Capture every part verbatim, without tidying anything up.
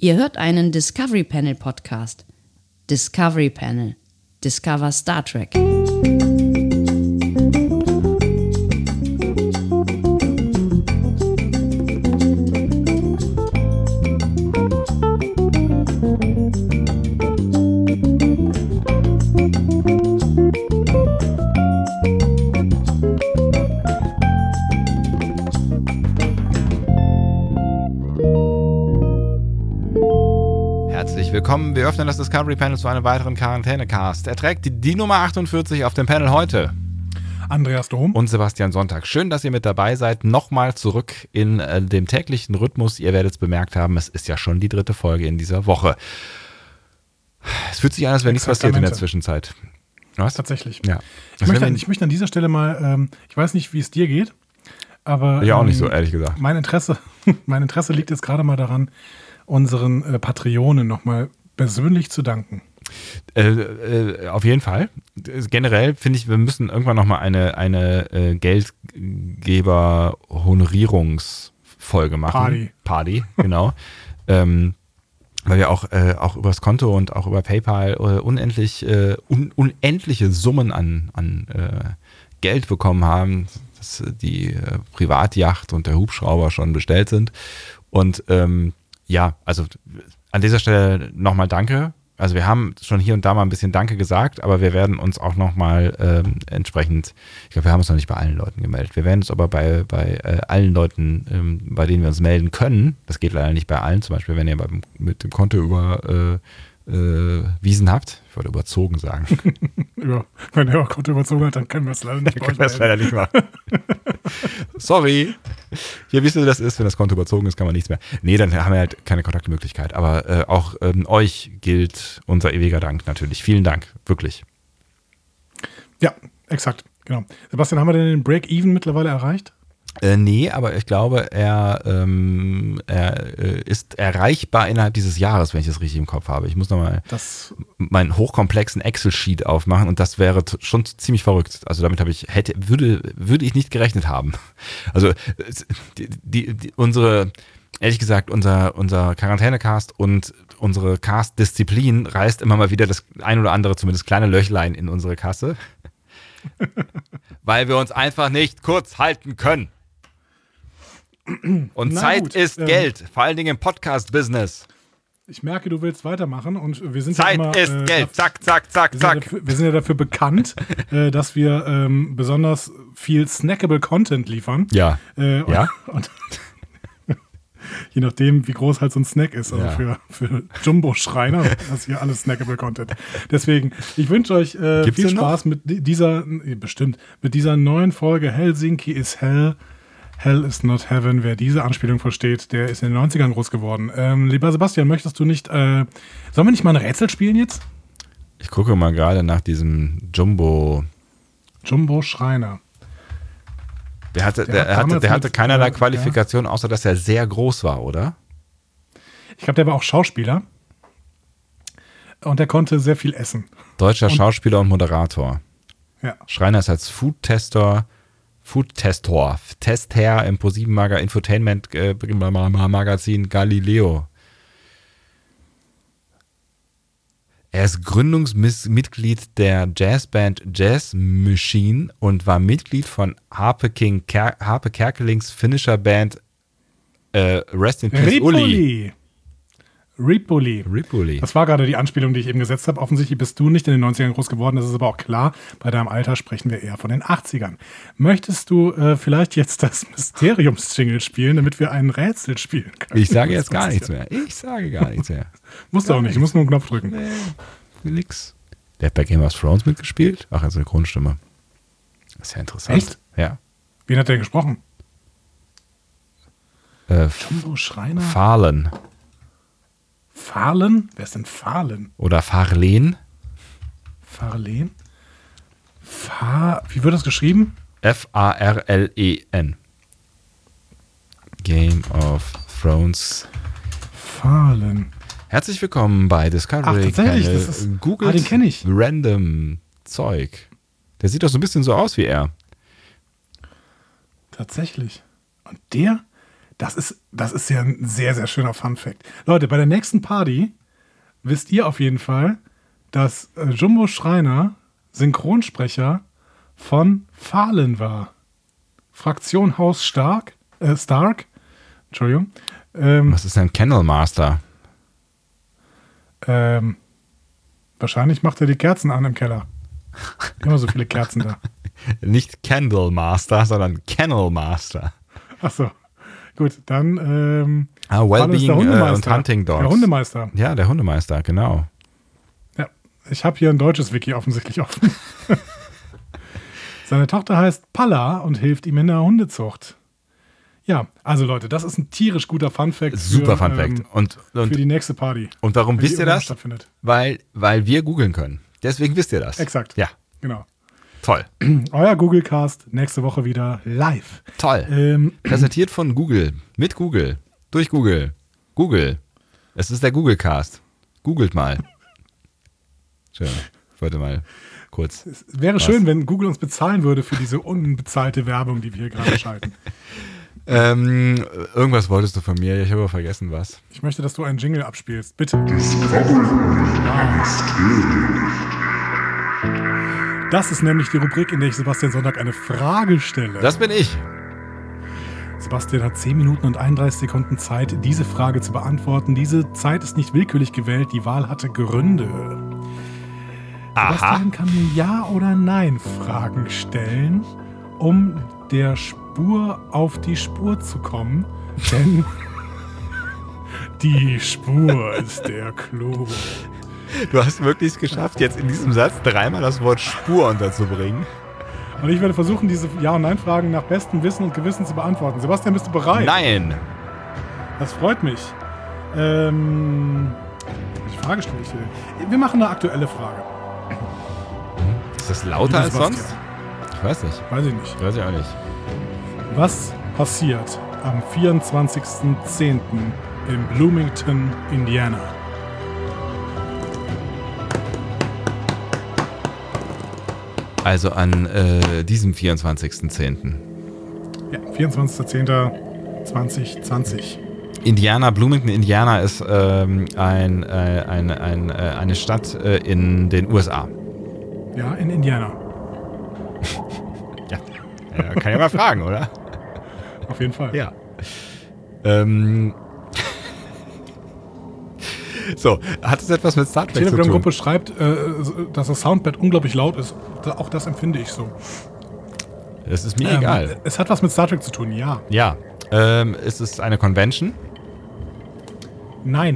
Ihr hört einen Discovery Panel Podcast. Discovery Panel. Discover Star Trek. Willkommen, wir öffnen das Discovery Panel zu einem weiteren Quarantäne-Cast. Er trägt die, die Nummer achtundvierzig auf dem Panel heute. Andreas Dom. Und Sebastian Sonntag. Schön, dass ihr mit dabei seid. Nochmal zurück in äh, dem täglichen Rhythmus. Ihr werdet es bemerkt haben, es ist ja schon die dritte Folge in dieser Woche. Es fühlt sich an, als wäre nichts passiert in der Zwischenzeit. Was? Tatsächlich. Ja. Ich möchte, ich möchte an dieser Stelle mal, ähm, ich weiß nicht, wie es dir geht, aber ja, auch ähm, nicht so, ehrlich gesagt. Mein Interesse, mein Interesse liegt jetzt gerade mal daran, unseren äh, Patreonen nochmal persönlich zu danken. Äh, äh, auf jeden Fall. Generell finde ich, wir müssen irgendwann nochmal eine, eine äh, Geldgeber-Honorierungsfolge machen. Party. Party, genau. ähm, weil wir auch, äh, auch übers Konto und auch über PayPal äh, unendlich, äh, un, unendliche Summen an, an äh, Geld bekommen haben, dass die äh, Privatjacht und der Hubschrauber schon bestellt sind. Und ähm, ja, also an dieser Stelle nochmal Danke. Also wir haben schon hier und da mal ein bisschen Danke gesagt, aber wir werden uns auch nochmal ähm, entsprechend, ich glaube, wir haben uns noch nicht bei allen Leuten gemeldet. Wir werden uns aber bei, bei äh, allen Leuten, ähm, bei denen wir uns melden können, das geht leider nicht bei allen, zum Beispiel, wenn ihr beim, mit dem Konto über äh, äh, Wiesen habt, ich wollte überzogen sagen. Über, wenn ihr euer Konto überzogen hat, dann können wir es leider nicht. können wir es leider nicht machen. Sorry. Hier wisst ihr, wie das ist, wenn das Konto überzogen ist, kann man nichts mehr. Nee, dann haben wir halt keine Kontaktmöglichkeit. Aber äh, auch ähm, euch gilt unser ewiger Dank natürlich. Vielen Dank, wirklich. Ja, exakt, genau. Sebastian, haben wir denn den Break-Even mittlerweile erreicht? Äh, nee, aber ich glaube, er, ähm, er äh, ist erreichbar innerhalb dieses Jahres, wenn ich das richtig im Kopf habe. Ich muss nochmal meinen hochkomplexen Excel-Sheet aufmachen und das wäre t- schon ziemlich verrückt. Also damit habe ich, hätte, würde, würde ich nicht gerechnet haben. Also die, die, die, unsere, ehrlich gesagt, unser, unser Quarantäne-Cast und unsere Cast-Disziplin reißt immer mal wieder das ein oder andere, zumindest kleine Löchlein in unsere Kasse. Weil wir uns einfach nicht kurz halten können. Und Na Zeit gut, ist ähm, Geld, vor allen Dingen im Podcast-Business. Ich merke, du willst weitermachen und wir sind Zeit ja immer, ist äh, Geld, zack, zack, zack, wir zack. Sind ja dafür, wir sind ja dafür bekannt, äh, dass wir ähm, besonders viel snackable Content liefern. Ja. Äh, und, ja. Und je nachdem, wie groß halt so ein Snack ist. Also ja. für, für Jumbo-Schreiner ist hier alles snackable Content. Deswegen, ich wünsche euch äh, viel Spaß mit dieser, bestimmt, mit dieser neuen Folge Helsinki is Hell. Hell is not heaven. Wer diese Anspielung versteht, der ist in den neunzigern groß geworden. Ähm, lieber Sebastian, möchtest du nicht, äh, sollen wir nicht mal ein Rätsel spielen jetzt? Ich gucke mal gerade nach diesem Jumbo. Jumbo Schreiner. Der hatte, der, der hatte, der hatte mit, keinerlei Qualifikation, ja. Außer dass er sehr groß war, oder? Ich glaube, der war auch Schauspieler. Und der konnte sehr viel essen. Deutscher und, Schauspieler und Moderator. Ja. Schreiner ist als Food-Testor, Food-Testor, Testherr im ProSieben Maga Infotainment äh, Magazin Galileo. Er ist Gründungsmitglied der Jazzband Jazz Machine und war Mitglied von Harpe, King Ker- Harpe Kerkelings finnischer Band äh, Rest in Peace Ripoli. Uli. Ripoli. Ripoli. Das war gerade die Anspielung, die ich eben gesetzt habe. Offensichtlich bist du nicht in den neunzigern groß geworden, das ist aber auch klar. Bei deinem Alter sprechen wir eher von den achtzigern. Möchtest du äh, vielleicht jetzt das Mysteriums-Jingle spielen, damit wir ein Rätsel spielen können? Ich sage jetzt gar nichts mehr. Ich sage gar nichts mehr. Musst du auch nicht, du musst nur einen Knopf drücken. Nee, nix. Der hat bei Game of Thrones mitgespielt? Ach, also eine Synchronstimme. Das ist ja interessant. Echt? Ja. Wen hat der gesprochen? Äh, Jumbo Schreiner? Fahlen. Fahlen? Wer ist denn Fahlen? Oder Farlen? Farlen? Fa- Wie wird das geschrieben? F A R L E N. Game of Thrones. Fahlen. Herzlich willkommen bei Discovery. Ach, tatsächlich, das ist, Googles ah, den kenne ich. Random Zeug. Der sieht doch so ein bisschen so aus wie er. Tatsächlich. Und der, Das ist, das ist ja ein sehr, sehr schöner Funfact. Leute, bei der nächsten Party wisst ihr auf jeden Fall, dass äh, Jumbo Schreiner Synchronsprecher von Fallen war. Fraktion Haus Stark, äh, Stark. Entschuldigung. Ähm, Was ist denn Candlemaster? Ähm, wahrscheinlich macht er die Kerzen an im Keller. Immer so viele Kerzen da. Nicht Candlemaster, sondern Kennelmaster. Ach so. Gut, dann ähm, Ah, Wellbeing äh, und Hunting Dogs. Der Hundemeister. Ja, der Hundemeister, genau. Ja, ich habe hier ein deutsches Wiki offensichtlich offen. Seine Tochter heißt Palla und hilft ihm in der Hundezucht. Ja, also Leute, das ist ein tierisch guter Funfact. Super Funfact. Ähm, und, und, für die nächste Party. Und warum wisst ihr das? Stattfindet. Weil, weil wir googeln können. Deswegen wisst ihr das. Exakt. Ja. Genau. Toll. Euer Googlecast nächste Woche wieder live. Toll. Ähm, Präsentiert von Google. Mit Google. Durch Google. Google. Es ist der Googlecast. Googelt mal. Schön. Ich wollte mal kurz. Es wäre was. schön, wenn Google uns bezahlen würde für diese unbezahlte Werbung, die wir hier gerade schalten. Ähm, irgendwas wolltest du von mir. Ich habe aber vergessen, was. Ich möchte, dass du einen Jingle abspielst. Bitte. Das ist nämlich die Rubrik, in der ich Sebastian Sonntag eine Frage stelle. Das bin ich. Sebastian hat zehn Minuten und einunddreißig Sekunden Zeit, diese Frage zu beantworten. Diese Zeit ist nicht willkürlich gewählt. Die Wahl hatte Gründe. Aha. Sebastian kann mir Ja- oder Nein-Fragen stellen, um der Spur auf die Spur zu kommen. Denn die Spur ist der Clou. Du hast wirklich es geschafft, jetzt in diesem Satz dreimal das Wort Spur unterzubringen. Und ich werde versuchen, diese Ja- und Nein-Fragen nach bestem Wissen und Gewissen zu beantworten. Sebastian, bist du bereit? Nein. Das freut mich. Ähm, welche Frage stelle ich dir? Wir machen eine aktuelle Frage. Ist das lauter als Sebastian. sonst? Ich weiß nicht. Weiß ich nicht. Weiß ich auch nicht. Was passiert am vierundzwanzigsten zehnten in Bloomington, Indiana? Also an äh, diesem vierundzwanzigsten zehnten Ja, vierundzwanzigster zehnter zweitausendzwanzig. Indiana, Bloomington, Indiana ist ähm, ein, äh, ein, ein, äh, eine Stadt äh, in den U S A. Ja, in Indiana. Ja, ja kann ja mal fragen, oder? Auf jeden Fall. Ja. Ähm. So, hat es etwas mit Star Die Trek zu tun? Telegram-Gruppe schreibt, äh, dass das Soundpad unglaublich laut ist. Auch das empfinde ich so. Das ist mir Ähm, egal. Es hat was mit Star Trek zu tun, ja. Ja. Ähm, ist es eine Convention? Nein.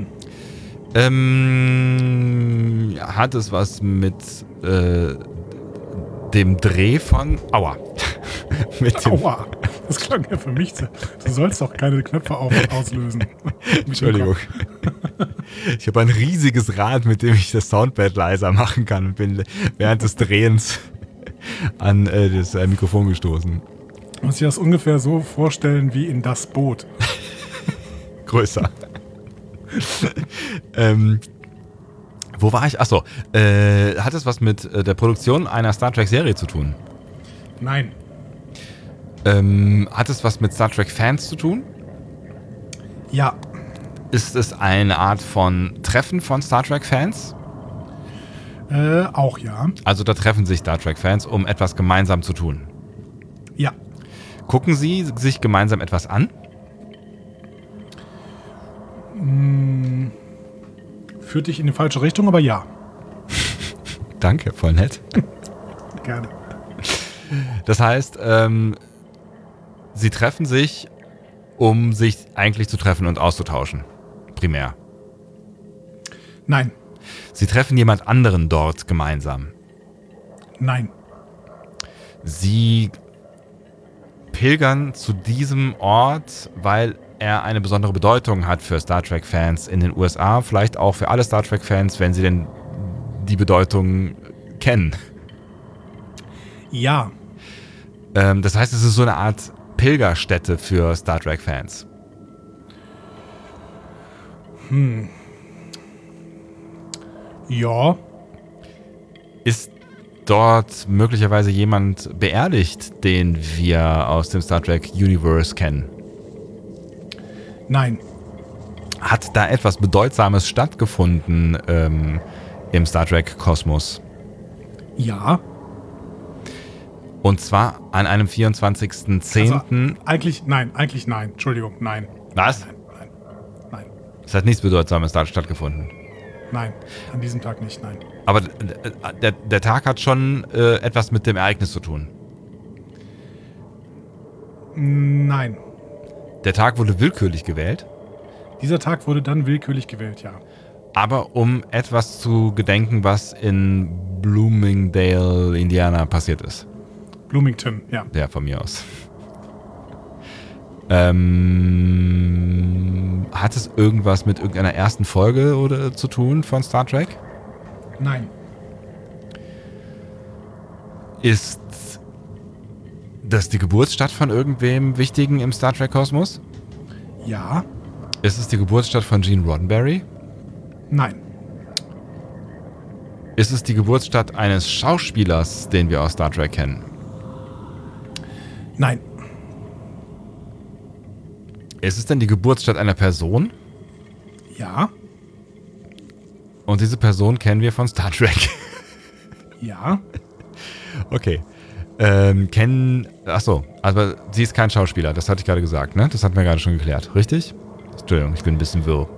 Ähm, hat es was mit äh, dem Dreh von... Aua. mit dem, Aua. Das klang ja für mich. Du sollst doch keine Knöpfe auf auslösen. Entschuldigung. Ich habe ein riesiges Rad, mit dem ich das Soundpad leiser machen kann und bin während des Drehens an äh, das äh, Mikrofon gestoßen. Man muss sich das ungefähr so vorstellen wie in Das Boot. Größer. ähm, wo war ich? Achso, äh, hat es was mit äh, der Produktion einer Star Trek-Serie zu tun? Nein. Ähm, hat es was mit Star Trek-Fans zu tun? Ja. Ist es eine Art von Treffen von Star Trek-Fans? Äh, auch ja. Also da treffen sich Star Trek-Fans, um etwas gemeinsam zu tun. Ja. Gucken Sie sich gemeinsam etwas an? Hm, führt dich in die falsche Richtung, aber ja. Danke, voll nett. Gerne. Das heißt, ähm, Sie treffen sich, um sich eigentlich zu treffen und auszutauschen. Primär. Nein. Sie treffen jemand anderen dort gemeinsam. Nein. Sie pilgern zu diesem Ort, weil er eine besondere Bedeutung hat für Star Trek-Fans in den U S A, vielleicht auch für alle Star Trek-Fans, wenn sie denn die Bedeutung kennen. Ja. Ähm, das heißt, es ist so eine Art Pilgerstätte für Star Trek-Fans. Hm. Ja. Ist dort möglicherweise jemand beerdigt, den wir aus dem Star Trek Universe kennen? Nein. Hat da etwas Bedeutsames stattgefunden ähm, im Star Trek-Kosmos? Ja. Und zwar an einem vierundzwanzigsten zehnten Also, eigentlich, nein, eigentlich nein. Entschuldigung, nein. Was? Nein, nein, nein. Es hat nichts Bedeutsames da stattgefunden. Nein, an diesem Tag nicht, nein. Aber der, der Tag hat schon äh, etwas mit dem Ereignis zu tun. Nein. Der Tag wurde willkürlich gewählt. Dieser Tag wurde dann willkürlich gewählt, ja. Aber um etwas zu gedenken, was in Bloomingdale, Indiana passiert ist. Bloomington, ja. Ja, von mir aus. Ähm, hat es irgendwas mit irgendeiner ersten Folge oder zu tun von Star Trek? Nein. Ist das die Geburtsstadt von irgendwem Wichtigen im Star Trek-Kosmos? Ja. Ist es die Geburtsstadt von Gene Roddenberry? Nein. Ist es die Geburtsstadt eines Schauspielers, den wir aus Star Trek kennen? Nein. Ist es denn die Geburtsstadt einer Person? Ja. Und diese Person kennen wir von Star Trek. Ja. Okay. Ähm, kennen. Achso, aber sie ist kein Schauspieler, das hatte ich gerade gesagt, ne? Das hatten wir gerade schon geklärt, richtig? Entschuldigung, ich bin ein bisschen wirr.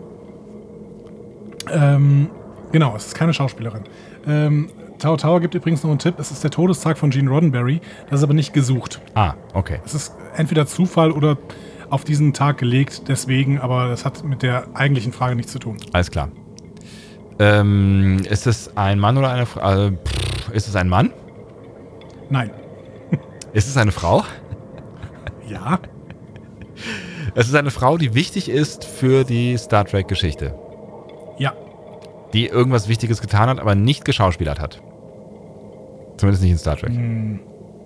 Ähm, genau, es ist keine Schauspielerin. Ähm, Tau Tau gibt übrigens noch einen Tipp. Es ist der Todestag von Gene Roddenberry. Das ist aber nicht gesucht. Ah, okay. Es ist entweder Zufall oder auf diesen Tag gelegt, deswegen, aber das hat mit der eigentlichen Frage nichts zu tun. Alles klar. Ähm, ist es ein Mann oder eine Frau? Äh, ist es ein Mann? Nein. Ist es eine Frau? Ja. Es ist eine Frau, die wichtig ist für die Star Trek-Geschichte. Ja. Die irgendwas Wichtiges getan hat, aber nicht geschauspielert hat. Zumindest nicht in Star Trek. Hm.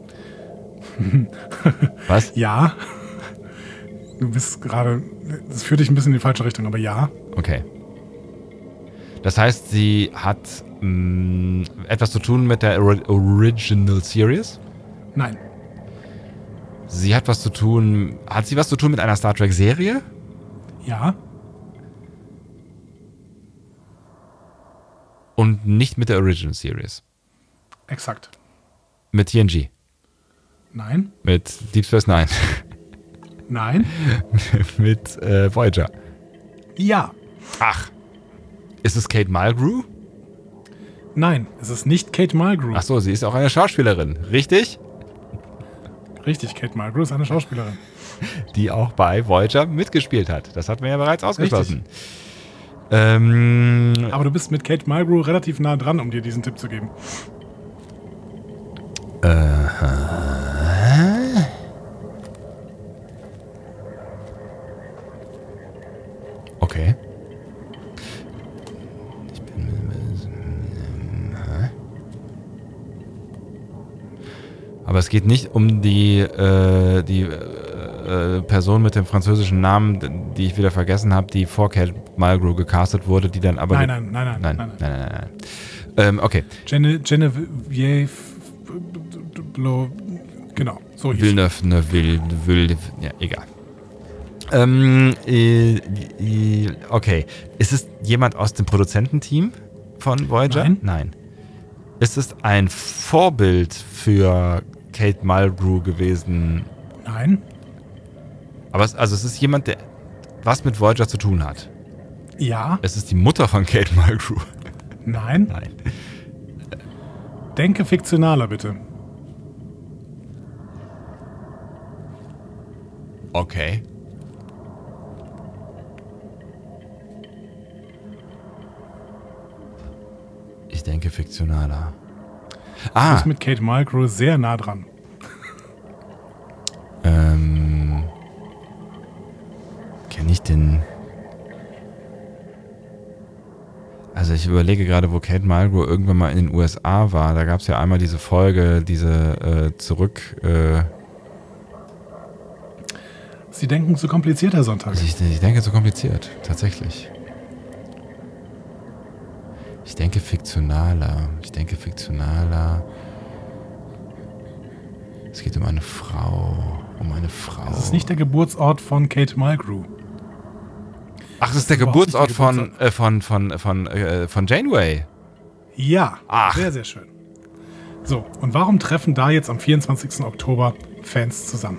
Was? Ja. Du bist gerade, das führt dich ein bisschen in die falsche Richtung, aber ja. Okay. Das heißt, sie hat mh, etwas zu tun mit der Original Series? Nein. Sie hat was zu tun, hat sie was zu tun mit einer Star Trek Serie? Ja. Und nicht mit der Original Series? Exakt. Mit T N G? Nein. Mit Deep Space Nine? Nein. mit äh, Voyager? Ja. Ach. Ist es Kate Mulgrew? Nein, es ist nicht Kate Mulgrew. Ach so, sie ist auch eine Schauspielerin, richtig? Richtig, Kate Mulgrew ist eine Schauspielerin. Die auch bei Voyager mitgespielt hat. Das hatten wir ja bereits ausgeschlossen. Ähm, Aber du bist mit Kate Mulgrew relativ nah dran, um dir diesen Tipp zu geben. Äh, okay. Ich bin, aber es geht nicht um die, äh, die äh, Person mit dem französischen Namen, die ich wieder vergessen habe, die vor Kate Mulgrew gecastet wurde, die dann aber... Nein, nein, nein, nein. Nein, nein, nein, nein. nein. Ähm, okay. Gene, Genevieve... Genau, so hieß Villeneuve, ne, Will, Will, ja, egal. Ähm, äh, äh, okay. Ist es jemand aus dem Produzententeam von Voyager? Nein. Nein. Ist es ein Vorbild für Kate Mulgrew gewesen? Nein. Aber es, also es ist jemand, der was mit Voyager zu tun hat. Ja. Es ist die Mutter von Kate Mulgrew. Nein. Nein. Denke fiktionaler, bitte. Okay. Ich denke fiktionaler. Du Ah. bist mit Kate Mulgrew sehr nah dran. Ähm. Kenne ich den. Also ich überlege gerade, wo Kate Mulgrew irgendwann mal in den U S A war. Da gab es ja einmal diese Folge, diese äh, zurück. Äh, Sie denken zu kompliziert, Herr Sonntag. ich, ich denke so kompliziert, tatsächlich. Ich denke fiktionaler. Ich denke fiktionaler. Es geht um eine Frau. Um eine Frau. Das ist nicht der Geburtsort von Kate Mulgrew. Ach, das ist der Geburtsort der von, äh, von, von, von, äh, von Janeway. Ja, Ach. sehr, sehr schön. So, und warum treffen da jetzt am vierundzwanzigsten Oktober Fans zusammen?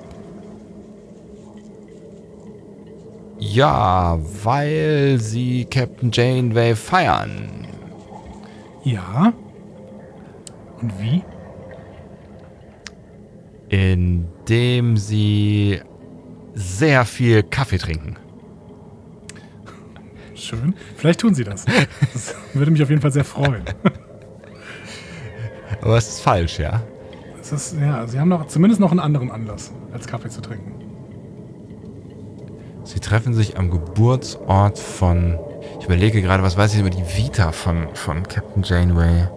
Ja, weil sie Captain Janeway feiern. Ja. Und wie? Indem sie sehr viel Kaffee trinken. Schön. Vielleicht tun sie das. Das würde mich auf jeden Fall sehr freuen. Aber es ist falsch, ja? Es ist, ja, sie haben noch, zumindest noch einen anderen Anlass, als Kaffee zu trinken. Sie treffen sich am Geburtsort von... Ich überlege gerade, was weiß ich über die Vita von, von Captain Janeway.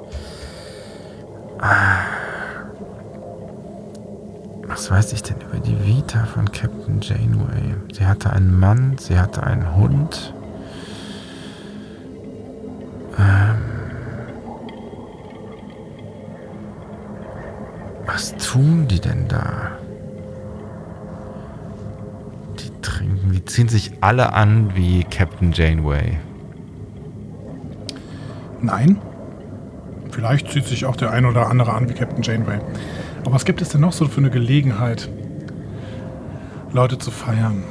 Was weiß ich denn über die Vita von Captain Janeway? Sie hatte einen Mann, sie hatte einen Hund. Ähm... Was tun die denn da? Die trinken, die ziehen sich alle an wie Captain Janeway. Nein. Vielleicht zieht sich auch der ein oder andere an wie Captain Janeway. Aber was gibt es denn noch so für eine Gelegenheit, Leute zu feiern?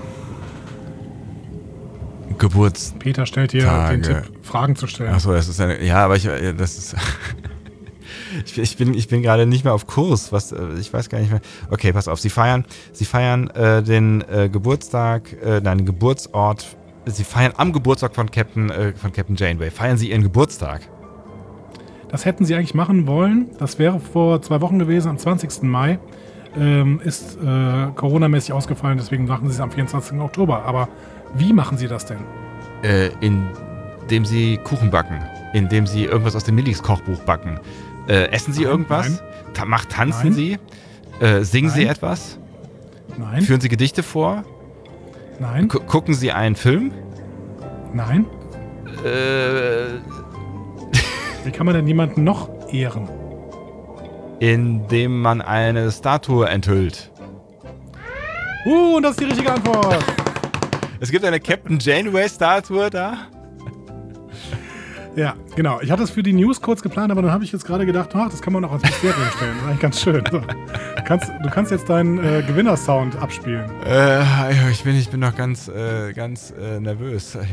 Geburts. Peter stellt dir den Tipp, Fragen zu stellen. Achso, das ist eine. Ja, aber ich. Das ist. Ich, ich bin, ich bin gerade nicht mehr auf Kurs. Was, ich weiß gar nicht mehr. Okay, pass auf. Sie feiern, Sie feiern äh, den äh, Geburtstag, äh, nein, den Geburtsort. Sie feiern am Geburtstag von Captain, äh, von Captain Janeway. Feiern Sie Ihren Geburtstag? Das hätten Sie eigentlich machen wollen. Das wäre vor zwei Wochen gewesen, am zwanzigsten Mai. Ähm, ist äh, Corona-mäßig ausgefallen, deswegen machen Sie es am vierundzwanzigsten Oktober. Aber wie machen Sie das denn? Äh, indem Sie Kuchen backen. Indem Sie irgendwas aus dem Millis Kochbuch backen. Äh, essen Sie Nein, irgendwas? nein. Ta- macht, tanzen Nein. Sie? Äh, singen Nein. Sie etwas? Nein. Führen Sie Gedichte vor? Nein. Gu- gucken Sie einen Film? Nein. Äh, Wie kann man denn jemanden noch ehren? indem man eine Statue enthüllt. Uh, und das ist die richtige Antwort. Es gibt eine Captain Janeway-Statue da. Ja, genau. Ich hatte es für die News kurz geplant, aber dann habe ich jetzt gerade gedacht, ach, das kann man auch als Mysterium stellen. Das ist eigentlich ganz schön. So. Du, kannst, du kannst jetzt deinen äh, Gewinnersound abspielen. Äh, ich bin, ich bin noch ganz, äh, ganz äh, nervös hier.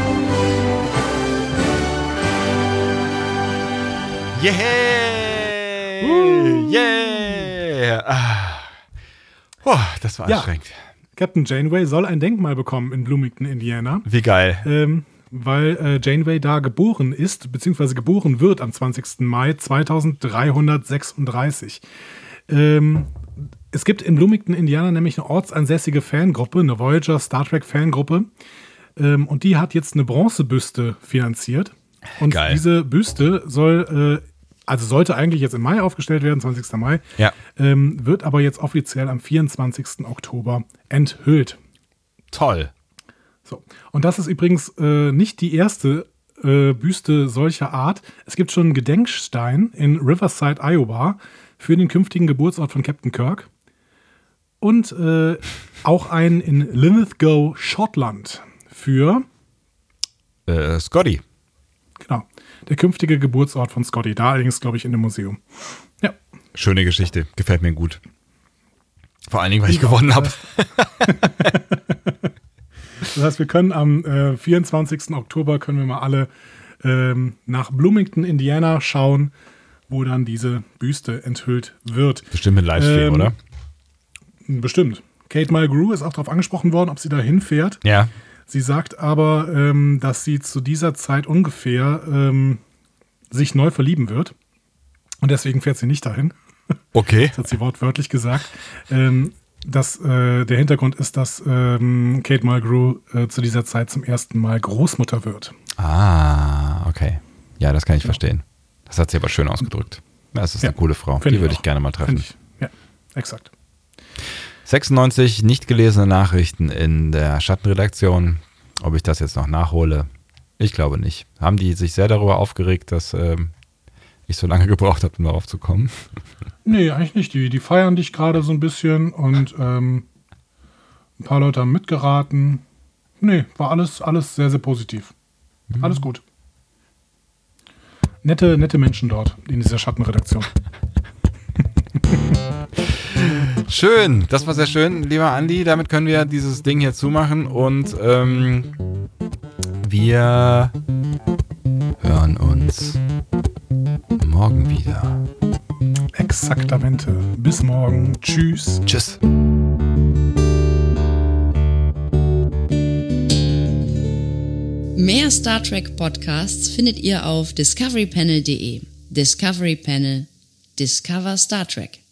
Yeah! Uh. Yeah! Ah. Boah, das war Ja. anstrengend. Captain Janeway soll ein Denkmal bekommen in Bloomington, Indiana. Wie geil. Ähm, weil äh, Janeway da geboren ist, beziehungsweise geboren wird am zwanzigsten Mai zweitausenddreihundertsechsunddreißig. Ähm, es gibt in Bloomington, Indiana, nämlich eine ortsansässige Fangruppe, eine Voyager Star Trek Fangruppe. Ähm, und die hat jetzt eine Bronzebüste finanziert. Und Geil. diese Büste soll, äh, also sollte eigentlich jetzt im Mai aufgestellt werden, zwanzigsten Mai, Ja. ähm, wird aber jetzt offiziell am vierundzwanzigsten Oktober enthüllt. Toll. So. Und das ist übrigens äh, nicht die erste äh, Büste solcher Art. Es gibt schon einen Gedenkstein in Riverside, Iowa, für den künftigen Geburtsort von Captain Kirk. Und äh, auch einen in Linlithgow, Schottland, für Äh, Scotty. genau, der künftige Geburtsort von Scotty. Da allerdings, glaube ich, in dem Museum. Ja. Schöne Geschichte. Gefällt mir gut. Vor allen Dingen, weil ich Genau. gewonnen habe. Das heißt, wir können am äh, vierundzwanzigsten Oktober können wir mal alle ähm, nach Bloomington, Indiana schauen, wo dann diese Büste enthüllt wird. Bestimmt mit Livestream, Ähm, oder? Bestimmt. Kate Mulgrew ist auch darauf angesprochen worden, ob sie da hinfährt. Ja. Sie sagt aber, ähm, dass sie zu dieser Zeit ungefähr ähm, sich neu verlieben wird. Und deswegen fährt sie nicht dahin. Okay. Das hat sie wortwörtlich gesagt. Ähm, das, äh, der Hintergrund ist, dass ähm, Kate Mulgrew äh, zu dieser Zeit zum ersten Mal Großmutter wird. Ah, okay. Ja, das kann ich verstehen. Das hat sie aber schön ausgedrückt. Das ist Ja, eine coole Frau. Find Die würde auch. ich gerne mal treffen. Find ich. Ja, exakt. sechsundneunzig nicht gelesene Nachrichten in der Schattenredaktion. Ob ich das jetzt noch nachhole? Ich glaube nicht. Haben die sich sehr darüber aufgeregt, dass ähm, ich so lange gebraucht habe, um darauf zu kommen? Nee, eigentlich nicht. Die, die feiern dich gerade so ein bisschen und ähm, ein paar Leute haben mitgeraten. Nee, war alles, alles sehr, sehr positiv. Mhm. Alles gut. Nette, nette Menschen dort in dieser Schattenredaktion. Schön, das war sehr schön, lieber Andi. Damit können wir dieses Ding hier zumachen und ähm, wir hören uns morgen wieder. Exaktamente. Bis morgen. Tschüss. Tschüss. Mehr Star Trek Podcasts findet ihr auf discovery panel punkt de. Discovery Panel. Discover Star Trek.